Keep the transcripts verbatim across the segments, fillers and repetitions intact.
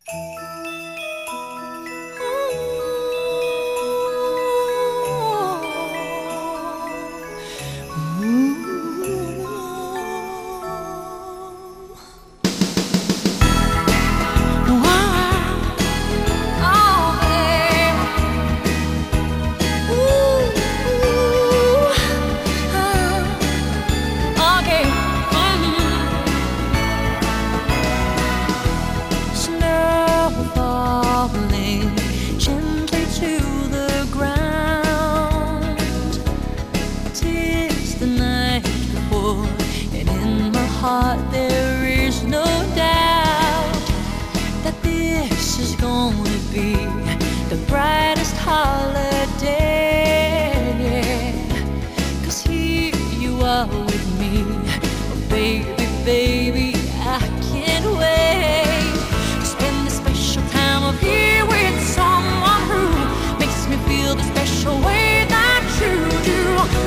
There is no doubt that this is going to be the brightest holiday. 'Cause here you are with me, oh baby, baby, I can't wait to spend this special time of year with someone who makes me feel the special way that you do.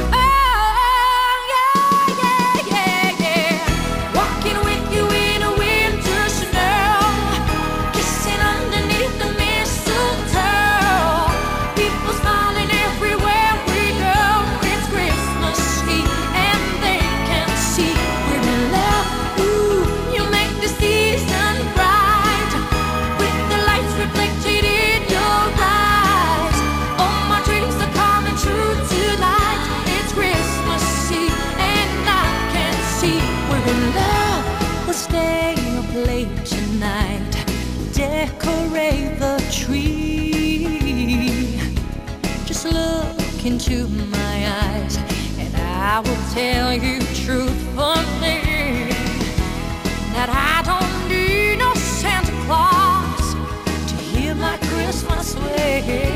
Tonight, decorate the tree. Just look into my eyes and I will tell you truthfully that I don't need no Santa Claus to hear my Christmas way.